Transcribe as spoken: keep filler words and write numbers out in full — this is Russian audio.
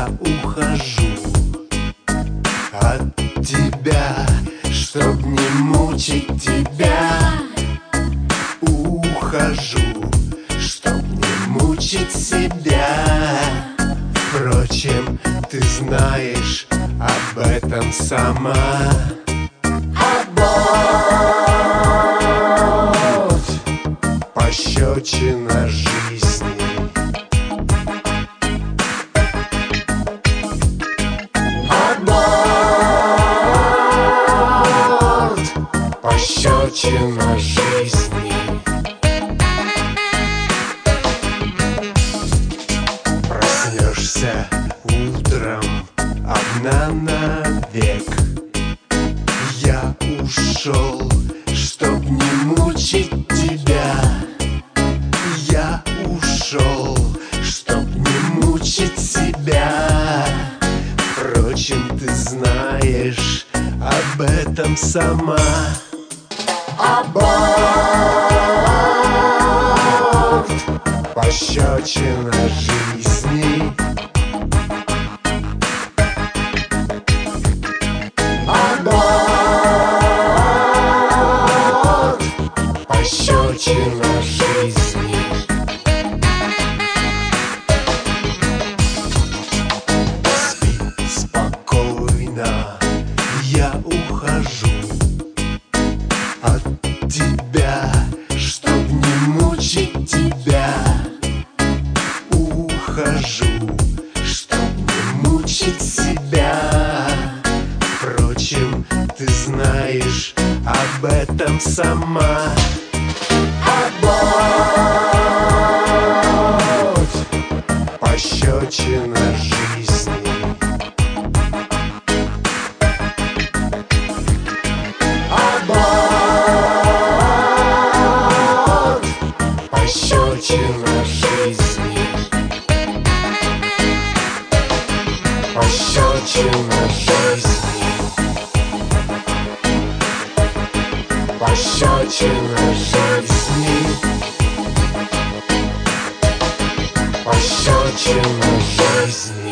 я ухожу от тебя, чтоб не мучить тебя. Ухожу, чтоб не мучить себя. Впрочем, ты знаешь об этом сама. Аборт, пощечина жизни. Аборт, пощечина жизни. Проснешься утром одна навек. Я ушел, чтоб не мучить тебя. Я ушел, чтоб не мучить себя. Впрочем, ты знаешь об этом сама. Аборт, пощечина жизни. Аборт, пощечина жизни. Спи спокойно, я ухожу от тебя, чтоб не мучить тебя. Ухожу, чтоб не мучить себя. Впрочем, ты знаешь об этом сама. Аборт, пощечина жизни. Аборт, пощечина жизни. Пощечина жизни. Пощечина жизни. Пощечина жизни.